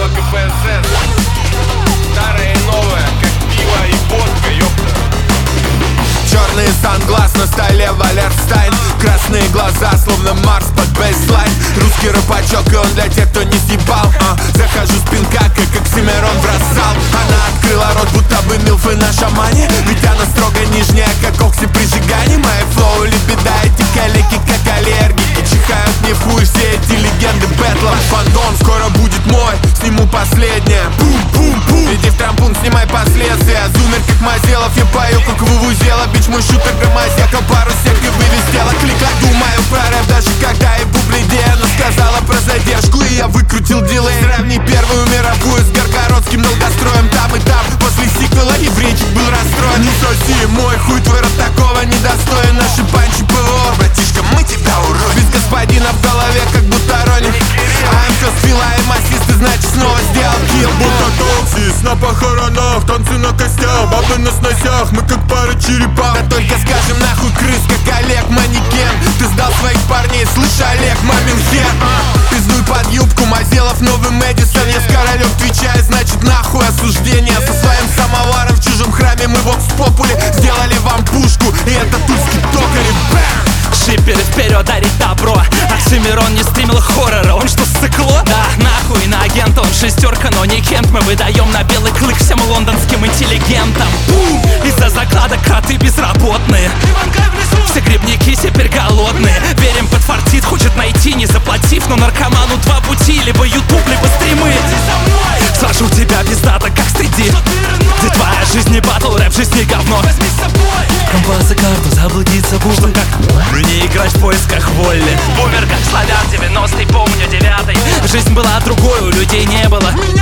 Альфа КПСС. Старое и новое, как пиво и водка, ёпта. Черные санглас на столе Валерстайн. Красные глаза, словно Марс под бейслайн. Русский рэпачок, и он для тех, кто не съебал. Захожу с пинка, как Оксимирон бросал. Она открыла рот, будто бы милфы на шамане. Ведь она строго нижняя, как Окси при жигании. Мои флоу лебеда, эти калеки, как аллергики. Чихают мне в хуй все эти легенды бэтлов. Фандом скоро будет мой, сниму последнее. Бум-бум-бум. Иди в трампун, снимай последствия. Зумер, как Мазелов, я пою, как вувузела. Бич мой шутер, громозека, пару сетки вывестела. Клика, думаю про рэп, даже когда и бублидея. Но сказала про задержку, и я выкрутил дилей. Сравни первую мировую с Горгородским долгостроем. Там и там, после сиквела еврейчик был расстроен. Не соси, мой хуй твой рот такого недостоин. Наши панчи ПВО, братишка, мы тебя уроним. Без господина в голове, как будто Ронни. АМК спила и массисты, значит снова сделал килл. Будто токсис на похоронах, танцы на костях, бабы на сносях, мы как пара черепах. Да только скажем нахуй крыс, как Олег Манекен. Ты сдал своих парней, слышь, Олег, мамин хер. Пиздуй под юбку, Мазелов, новый Мэдисон. Я с королем отвечаю, значит нахуй осуждение. Со своим самоваром в чужом храме мы вокс попули сделали вам пушку, и это тульский токарь. Шиперы вперед, дарить добро. Оксимирон не стримил хоррора, он что, ссыкло? Да, нахуй, на агента он шестерка, но не Кент. Мы выдаем на белый клык всем лондонским интеллигентам. Из-за закладок кроты безработные. Все грибники теперь голодные. Верим, подфартит, хочет найти, не заплатив. Но наркоману два пути, либо ютуб, либо стримы. Сажу тебя пиздато, как стыди. Где твоя жизнь не батл, рэп, жизнь не говно. Компас и карту, заблудиться буду. Что как не играть в поисках воли. Бумер как славян, 90-й, помню 9-й. Жизнь была другой, у людей не было.